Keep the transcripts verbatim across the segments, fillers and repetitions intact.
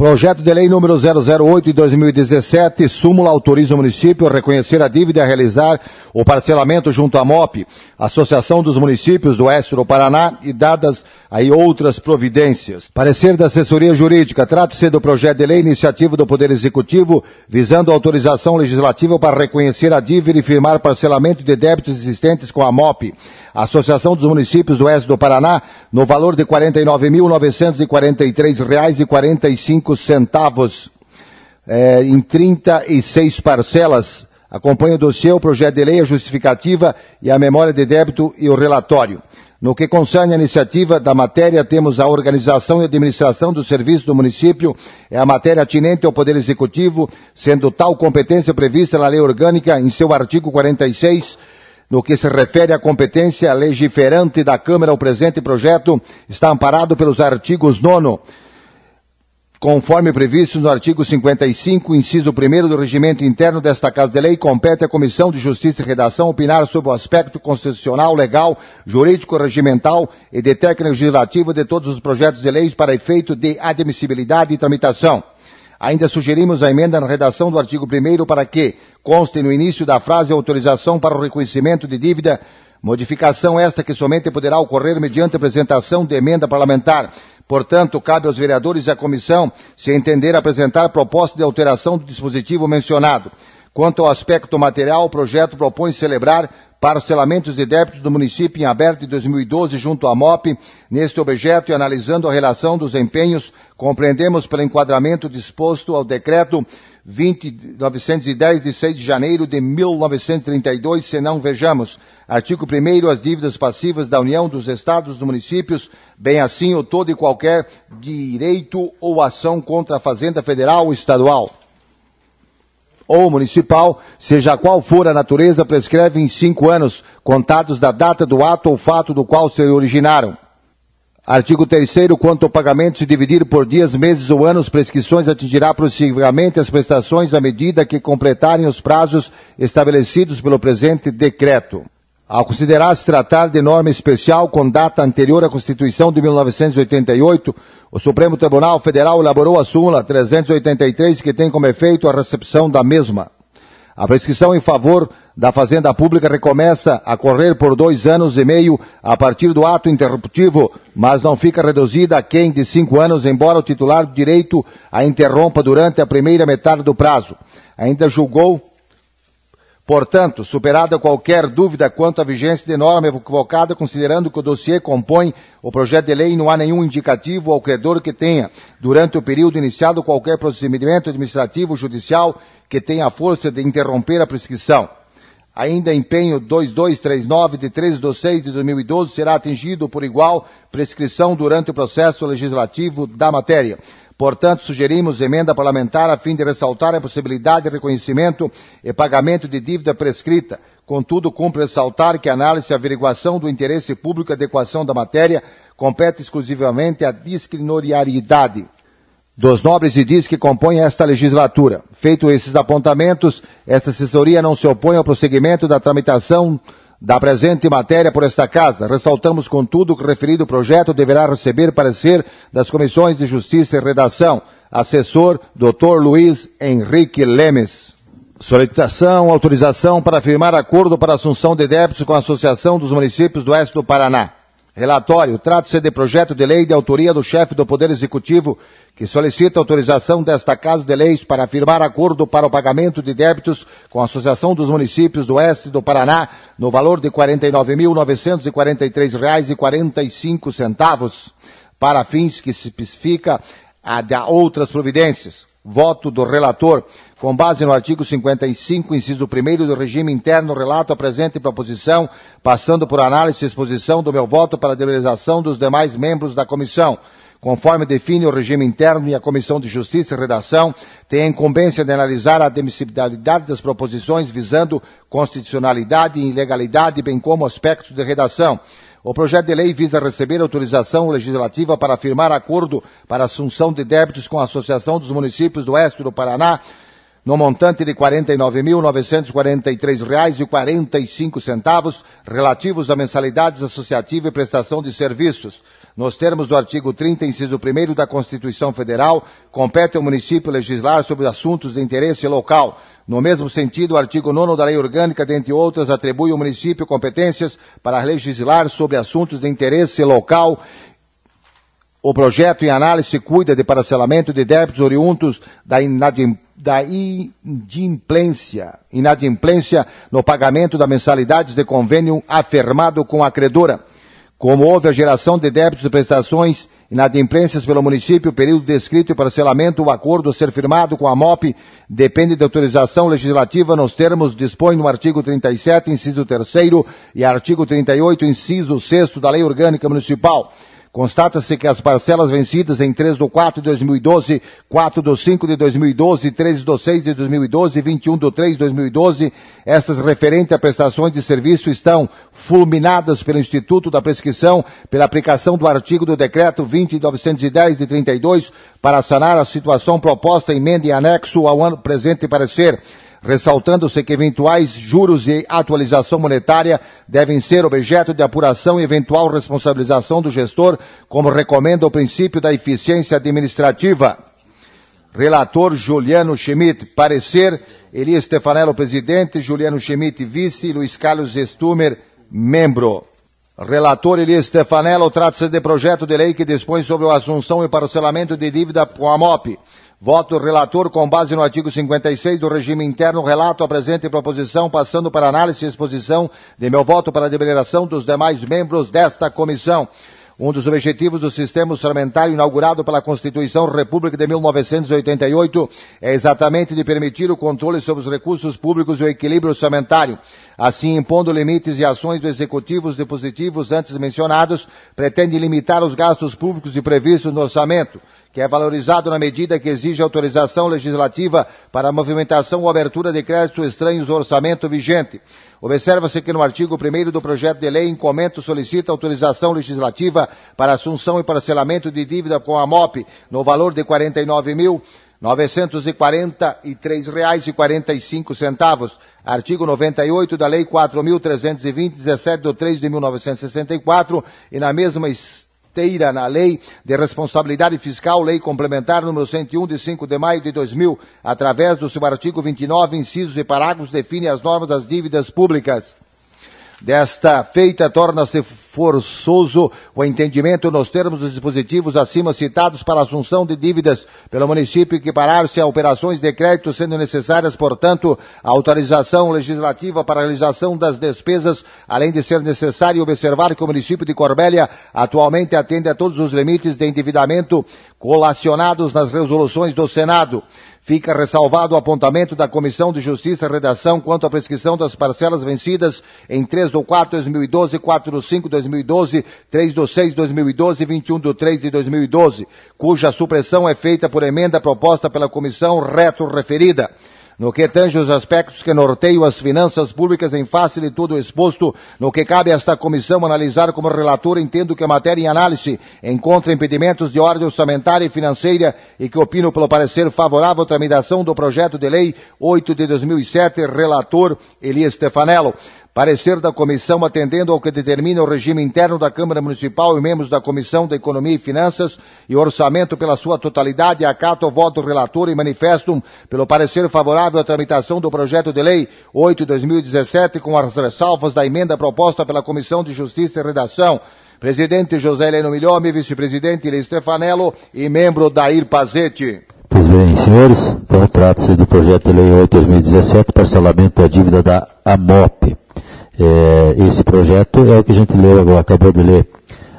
Projeto de lei número zero zero oito de dois mil e dezessete, súmula autoriza o município a reconhecer a dívida e a realizar o parcelamento junto à M O P, Associação dos Municípios do Oeste do Paraná, e dadas aí outras providências. Parecer da assessoria jurídica, trata-se do projeto de lei iniciativa do Poder Executivo, visando a autorização legislativa para reconhecer a dívida e firmar parcelamento de débitos existentes com a M O P, Associação dos Municípios do Oeste do Paraná, no valor de quarenta e nove mil novecentos e quarenta e três reais e quarenta e cinco centavos, é, em trinta e seis parcelas. Acompanha o dossiê, o projeto de lei, a justificativa e a memória de débito e o relatório. No que concerne a iniciativa da matéria, temos a organização e administração do serviço do município, é a matéria atinente ao Poder Executivo, sendo tal competência prevista na lei orgânica em seu artigo quarenta e seis, no que se refere à competência legiferante da Câmara, o presente projeto está amparado pelos artigos nono, conforme previsto no artigo cinquenta e cinco, inciso primeiro do regimento interno desta Casa de Lei, compete à Comissão de Justiça e Redação opinar sobre o aspecto constitucional, legal, jurídico, regimental e de técnica legislativa de todos os projetos de leis para efeito de admissibilidade e tramitação. Ainda sugerimos a emenda na redação do artigo primeiro para que conste no início da frase autorização para o reconhecimento de dívida, modificação esta que somente poderá ocorrer mediante apresentação de emenda parlamentar. Portanto, cabe aos vereadores e à comissão, se entender, apresentar proposta de alteração do dispositivo mencionado. Quanto ao aspecto material, o projeto propõe celebrar parcelamentos de débitos do município em aberto em dois mil e doze junto à M O P. Neste objeto e analisando a relação dos empenhos, compreendemos pelo enquadramento disposto ao decreto vinte mil novecentos e dez, de seis de janeiro de mil novecentos e trinta e dois, se não vejamos. Artigo primeiro, as dívidas passivas da União, dos Estados, dos municípios, bem assim o todo e qualquer direito ou ação contra a Fazenda Federal ou Estadual ou municipal, seja qual for a natureza, prescreve em cinco anos, contados da data do ato ou fato do qual se originaram. Artigo terceiro, quanto ao pagamento se dividir por dias, meses ou anos, prescrições atingirá progressivamente as prestações à medida que completarem os prazos estabelecidos pelo presente decreto. Ao considerar-se tratar de norma especial com data anterior à Constituição de mil novecentos e oitenta e oito, o Supremo Tribunal Federal elaborou a súmula trezentos e oitenta e três, que tem como efeito a recepção da mesma. A prescrição em favor da Fazenda Pública recomeça a correr por dois anos e meio a partir do ato interruptivo, mas não fica reduzida a quem de cinco anos, embora o titular do direito a interrompa durante a primeira metade do prazo. Ainda julgou, portanto, superada qualquer dúvida quanto à vigência de norma evocada, considerando que o dossiê compõe o projeto de lei e não há nenhum indicativo ao credor que tenha, durante o período iniciado, qualquer procedimento administrativo judicial que tenha a força de interromper a prescrição. Ainda empenho dois mil duzentos e trinta e nove, de treze de seis de dois mil e doze, será atingido por igual prescrição durante o processo legislativo da matéria. Portanto, sugerimos emenda parlamentar a fim de ressaltar a possibilidade de reconhecimento e pagamento de dívida prescrita. Contudo, cumpre ressaltar que a análise e averiguação do interesse público e adequação da matéria compete exclusivamente à discricionariedade dos nobres edis que compõem esta legislatura. Feito esses apontamentos, esta assessoria não se opõe ao prosseguimento da tramitação da presente matéria por esta Casa. Ressaltamos, contudo, que o referido projeto deverá receber parecer das Comissões de Justiça e Redação. Assessor, doutor Luiz Henrique Lemes. Solicitação, autorização para firmar acordo para assunção de débitos com a Associação dos Municípios do Oeste do Paraná. Relatório. Trata-se de projeto de lei de autoria do chefe do Poder Executivo, que solicita autorização desta Casa de Leis para firmar acordo para o pagamento de débitos com a Associação dos Municípios do Oeste do Paraná, no valor de quarenta e nove mil novecentos e quarenta e três reais e quarenta e cinco centavos, para fins que se especifica a de outras providências. Voto do relator. Com base no artigo cinquenta e cinco, inciso primeiro do regime interno, relato a presente proposição, passando por análise e exposição do meu voto para a deliberação dos demais membros da comissão. Conforme define o regime interno, e a Comissão de Justiça e Redação tem a incumbência de analisar a admissibilidade das proposições visando constitucionalidade e legalidade, bem como aspectos de redação. O projeto de lei visa receber autorização legislativa para firmar acordo para assunção de débitos com a Associação dos Municípios do Oeste do Paraná, no montante de quarenta e nove mil, novecentos e quarenta e três reais e quarenta e cinco centavos, relativos a mensalidades associativas e prestação de serviços. Nos termos do artigo trinta, inciso primeiro da Constituição Federal, compete ao município legislar sobre assuntos de interesse local. No mesmo sentido, o artigo nono da Lei Orgânica, dentre outras, atribui ao município competências para legislar sobre assuntos de interesse local. O projeto em análise cuida de parcelamento de débitos oriundos da inadimplência da inadimplência, inadimplência no pagamento das mensalidades de convênio afirmado com a credora. Como houve a geração de débitos e prestações inadimplências pelo município, o período descrito e parcelamento, o acordo a ser firmado com a M O P depende de autorização legislativa nos termos dispõe no artigo trinta e sete, inciso terceiro e artigo trinta e oito, inciso sexto da Lei Orgânica Municipal. Constata-se que as parcelas vencidas em três de quatro de dois mil e doze, quatro de cinco de dois mil e doze, treze de seis de dois mil e doze e vinte e um de três de dois mil e doze, estas referentes a prestações de serviço estão fulminadas pelo Instituto da Prescrição pela aplicação do artigo do Decreto vinte mil novecentos e dez de trinta e dois para sanar a situação proposta em emenda e anexo ao ano presente parecer, ressaltando-se que eventuais juros e atualização monetária devem ser objeto de apuração e eventual responsabilização do gestor, como recomenda o princípio da eficiência administrativa. Relator Juliano Schmidt. Parecer Elias Stefanello, presidente, Juliano Schmidt, vice, Luiz Carlos Stumer, membro. Relator Elias Stefanello. Trata-se de projeto de lei que dispõe sobre a assunção e parcelamento de dívida com a M O P. Voto relator com base no artigo cinquenta e seis do regime interno, relato a presente proposição, passando para análise e exposição de meu voto para a deliberação dos demais membros desta comissão. Um dos objetivos do sistema orçamentário inaugurado pela Constituição República de mil novecentos e oitenta e oito é exatamente de permitir o controle sobre os recursos públicos e o equilíbrio orçamentário. Assim, impondo limites e ações do executivos dispositivos antes mencionados, pretende limitar os gastos públicos previstos no orçamento, que é valorizado na medida que exige autorização legislativa para a movimentação ou abertura de créditos estranhos ao orçamento vigente. Observa-se que no artigo primeiro do projeto de lei, em comento, solicita autorização legislativa para assunção e parcelamento de dívida com a M O P no valor de quarenta e nove mil, novecentos e quarenta e três reais e quarenta e cinco centavos. Artigo noventa e oito da Lei quatro mil trezentos e vinte, dezessete de três de mil novecentos e sessenta e quatro, e na mesma esteira na Lei de Responsabilidade Fiscal, Lei Complementar número cento e um, de cinco de maio de dois mil, através do seu artigo vinte e nove, incisos e parágrafos, define as normas das dívidas públicas. Desta feita, torna-se forçoso o entendimento nos termos dos dispositivos acima citados para a assunção de dívidas pelo município equiparar-se a operações de crédito, sendo necessárias, portanto, a autorização legislativa para a realização das despesas, além de ser necessário observar que o município de Corbélia atualmente atende a todos os limites de endividamento colacionados nas resoluções do Senado. Fica ressalvado o apontamento da Comissão de Justiça e Redação quanto à prescrição das parcelas vencidas em três de quatro de dois mil e doze, quatro de cinco de dois mil e doze, três de seis de dois mil e doze e vinte e um de três de dois mil e doze, cuja supressão é feita por emenda proposta pela comissão retroreferida. No que tange os aspectos que norteiam as finanças públicas em face de tudo exposto, no que cabe a esta comissão analisar como relator, entendo que a matéria em análise encontra impedimentos de ordem orçamentária e financeira e que opino pelo parecer favorável à tramitação do projeto de lei oito de dois mil e sete, relator Elias Stefanello. Parecer da comissão atendendo ao que determina o regime interno da Câmara Municipal e membros da Comissão da Economia e Finanças e Orçamento pela sua totalidade, acato o voto relator e manifesto pelo parecer favorável à tramitação do projeto de lei oito de dois mil e dezessete com as ressalvas da emenda proposta pela Comissão de Justiça e Redação. Presidente José Heleno Milhome, vice-presidente Elias Stefanello e membro Dair Pazzetti. Pois bem, senhores, então trata-se do projeto de lei oito de dois mil e dezessete, parcelamento da dívida da A M O P. É, esse projeto é o que a gente leu agora, acabou de ler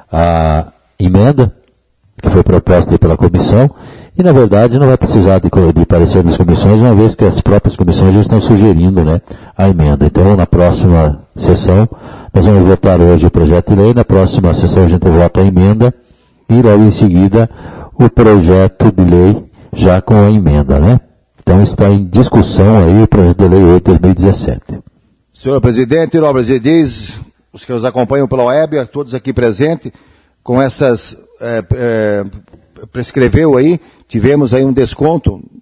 a emenda que foi proposta pela comissão e, na verdade, não vai precisar de, de parecer das comissões, uma vez que as próprias comissões já estão sugerindo, né, a emenda. Então, na próxima sessão, nós vamos votar hoje o projeto de lei, na próxima sessão a gente vota a emenda e, logo em seguida, o projeto de lei já com a emenda, né? Então, está em discussão aí o projeto de lei oito de dois mil e dezessete. Senhor presidente, nobres edis, os que nos acompanham pela web, todos aqui presentes, com essas, é, é, prescreveu aí, tivemos aí um desconto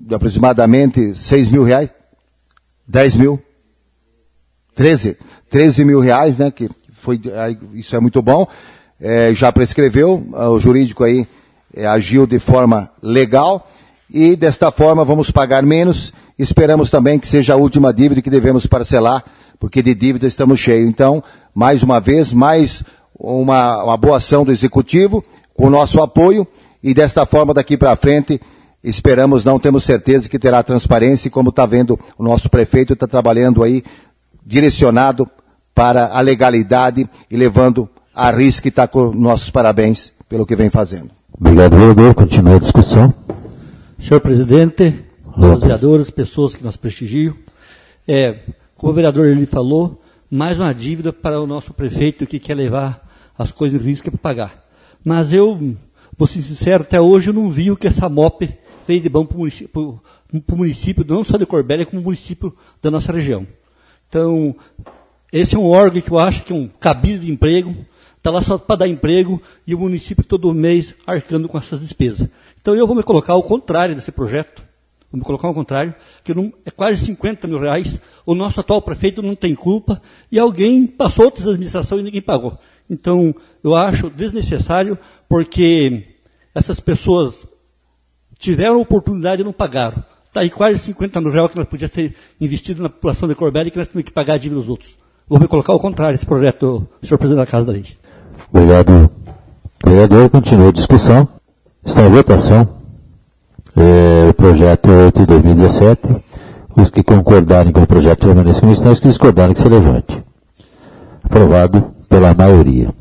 de aproximadamente seis mil reais, dez mil, treze, treze mil reais, né, que foi, isso é muito bom, é, já prescreveu, o jurídico aí é, agiu de forma legal, e desta forma vamos pagar menos, esperamos também que seja a última dívida que devemos parcelar, porque de dívida estamos cheios. Então, mais uma vez, mais uma, uma boa ação do Executivo, com o nosso apoio, e desta forma, daqui para frente, esperamos, não temos certeza que terá transparência, e como está vendo, o nosso prefeito está trabalhando aí, direcionado para a legalidade e levando a risco, e está com nossos parabéns pelo que vem fazendo. Obrigado, vereador. Continua a discussão. Senhor presidente, os vereadores, pessoas que nos prestigiam, é, como o vereador ele falou, mais uma dívida para o nosso prefeito que quer levar as coisas em risco para pagar. Mas eu, vou ser sincero, até hoje eu não vi o que essa M O P fez de bom para o município, município, não só de Corbélia, como município da nossa região. Então, esse é um órgão que eu acho que é um cabide de emprego, está lá só para dar emprego, e o município todo mês arcando com essas despesas. Então eu vou me colocar ao contrário desse projeto, vou me colocar ao contrário, que não, é quase cinquenta mil reais, o nosso atual prefeito não tem culpa, e alguém passou outras administrações e ninguém pagou. Então, eu acho desnecessário, porque essas pessoas tiveram a oportunidade e não pagaram. Está aí quase cinquenta mil reais que nós podíamos ter investido na população de Corbélia e que nós temos que pagar a dívida dos outros. Vou me colocar ao contrário desse projeto, senhor presidente da Casa da Lei. Obrigado, vereador. Continua a discussão. Está em votação é, o projeto oito de dois mil e dezessete. Os que concordarem com o projeto permaneçam como estão, os que discordarem que se levante. Aprovado pela maioria.